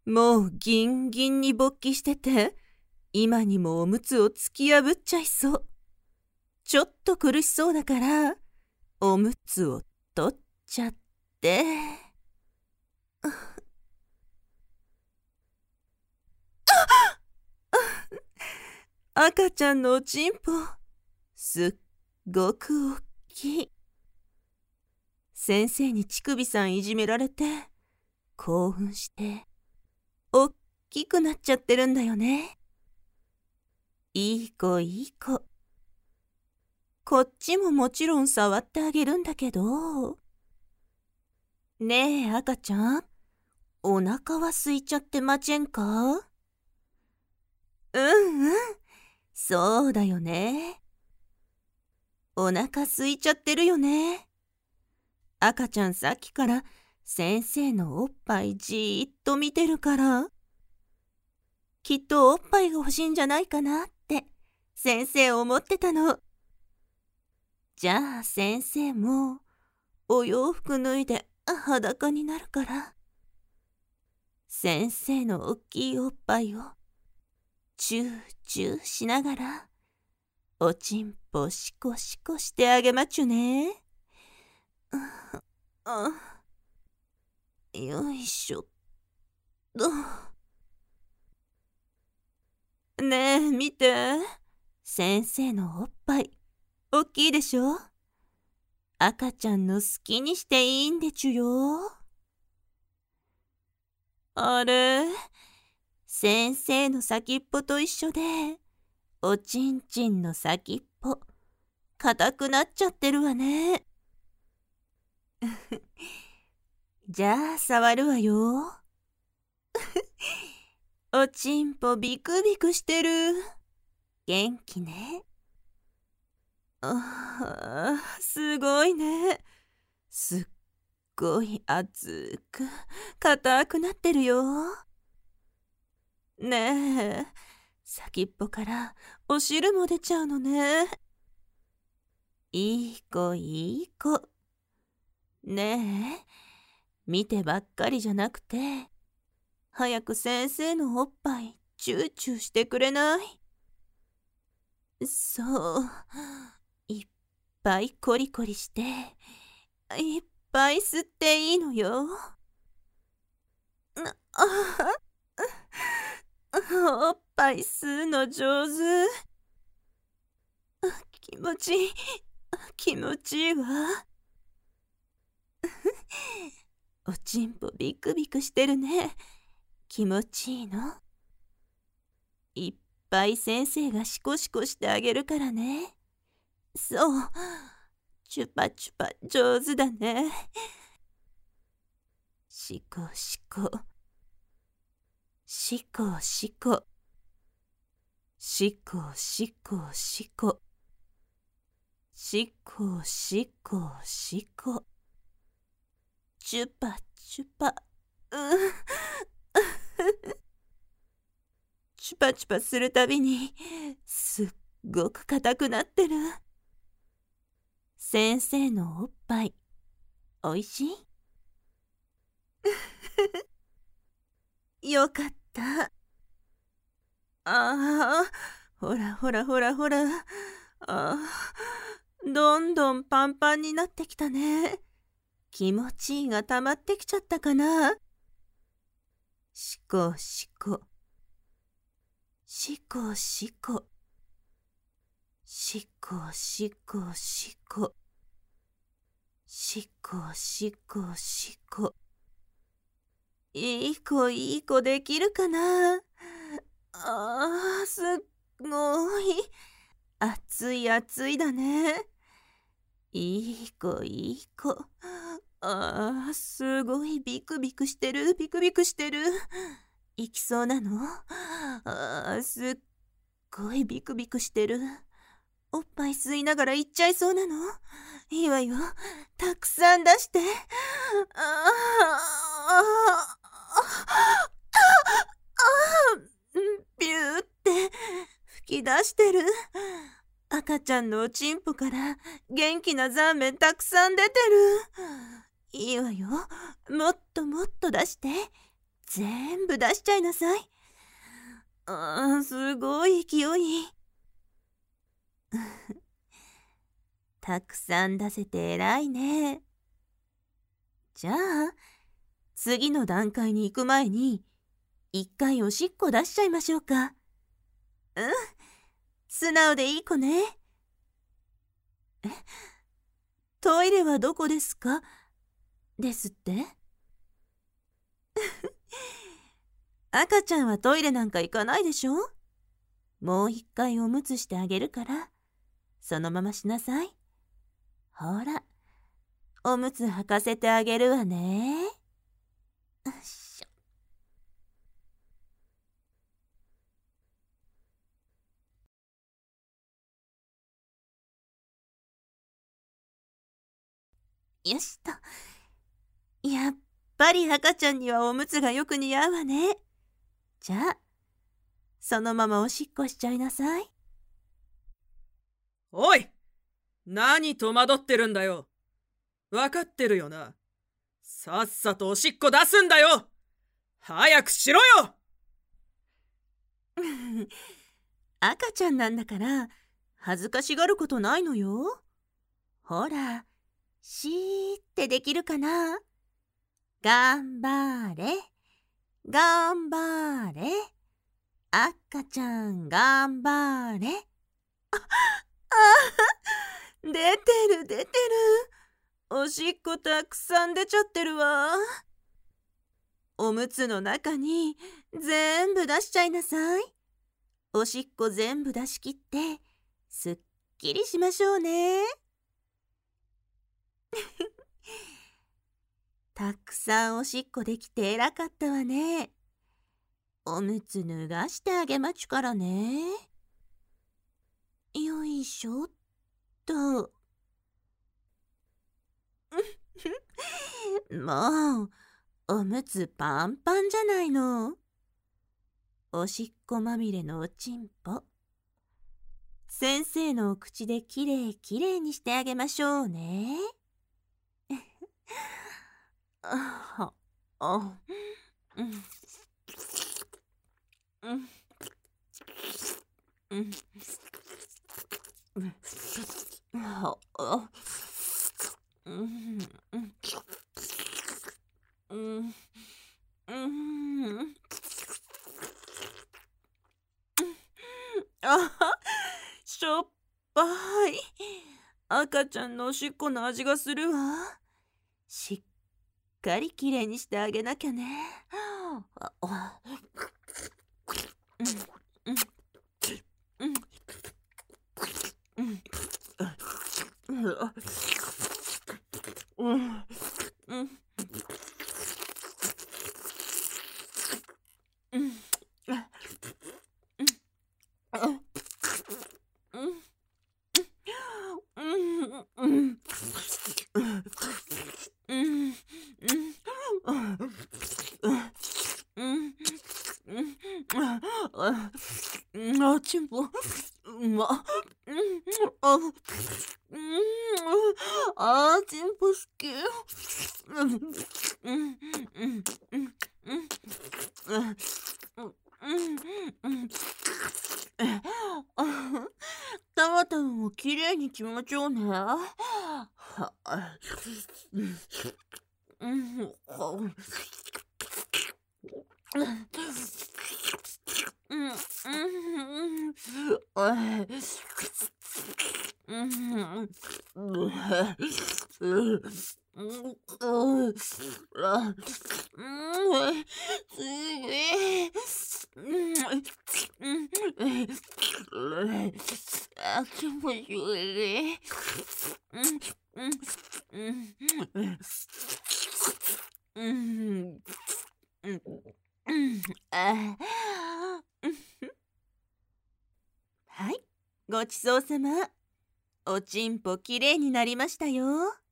もうギンギンに勃起してて、今にもおむつを突き破っちゃいそう。ちょっと苦しそうだから、おむつを取っちゃって。赤ちゃんのおちんぽ、すっごくおっきい。先生に乳首さんいじめられて、興奮して、おっきくなっちゃってるんだよね。いい子いい子。こっちももちろん触ってあげるんだけど。ねえ赤ちゃん、お腹は空いちゃってまちぇんか？うんうん、そうだよね。お腹空いちゃってるよね。赤ちゃんさっきから先生のおっぱいじーっと見てるから、きっとおっぱいが欲しいんじゃないかなって先生思ってたの。じゃあ先生もお洋服脱いで裸になるから、先生のおっきいおっぱいをチューチューしながらおちんぽシコシコしてあげまちゅね。よいしょっと。ねえ見て、先生のおっぱいおっきいでしょ。赤ちゃんの好きにしていいんでちゅよ。あれ、先生の先っぽと一緒で、おちんちんの先っぽ硬くなっちゃってるわね。じゃあ触るわよ。おちんぽビクビクしてる。元気ね。すごいね。すっごい熱く硬くなってるよ。ねえ、先っぽからお汁も出ちゃうのね。いい子いい子。ねえ、見てばっかりじゃなくて、早く先生のおっぱいチューチューしてくれない？そう、いっぱいコリコリして、いっぱい吸っていいのよ。おっぱい吸うの上手。気持ちいい、気持ちいいわ。おちんぽビクビクしてるね。気持ちいいの？いっぱい先生がシコシコしてあげるからね。そう、チュパチュパ上手だね。シコシコ、シコシコ、シコシコシコ、シコシコシコ、チュパチュパ、チュパチュパするたびにすっごく硬くなってる。先生のおっぱいおいしい？よかった。ほらほらほらほら。どんどんパンパンになってきたね。気持ちいいが溜まってきちゃったかな。シコシコ、シコシコ、シコシコシコ、シコシコシコ。いい子いい子できるかな。すっごい熱い熱いだね。いい子いい子。すごいビクビクしてるビクビクしてる。行きそうなの？すっごいビクビクしてる。おっぱい吸いながら行っちゃいそうなの？いいわよ、たくさん出して。ビューって吹き出してる。赤ちゃんのおちんぽから元気なザーメンたくさん出てる。いいわよ、もっともっと出して。 全部出しちゃいなさい。すごい勢い。たくさん出せて偉いね。じゃあ、次の段階に行く前に、一回おしっこ出しちゃいましょうか。素直でいい子ね。トイレはどこですか？ですって？赤ちゃんはトイレなんか行かないでしょ？もう一回おむつしてあげるから、そのまましなさい。ほら、おむつ履かせてあげるわね。よいしょ。よしと。やっぱり赤ちゃんにはおむつがよく似合うわね。じゃあ、そのままおしっこしちゃいなさい。 おい、何戸惑ってるんだよ。わかってるよな。さっさとおしっこ出すんだよ。早くしろよ。 赤ちゃんなんだから恥ずかしがることないのよ。ほら、しーってできるかな。頑張れ、頑張れ。赤ちゃん頑張れ。出てる出てる。おしっこたくさん出ちゃってるわ。おむつの中に全部出しちゃいなさい。おしっこ全部出し切ってすっきりしましょうね。たくさんおしっこできて偉かったわね。おむつ脱がしてあげまちゅからね。よいしょっと。もう、おむつパンパンじゃないの。おしっこまみれのおちんぽ。先生のお口できれいきれいにしてあげましょうね。ああ、うん、うん、うん、うん、ああ、うん、うん、うん、うん、あ、しょっぱい。赤ちゃんのおしっこの味がするわ。しっかりきれいにしてあげなきゃね。あ、チンポ、うま。あ、チンポ好き。たまたまもきれいに気持ちようね。気持ちいい。はい、ごちそうさま。おちんぽきれいになりましたよ。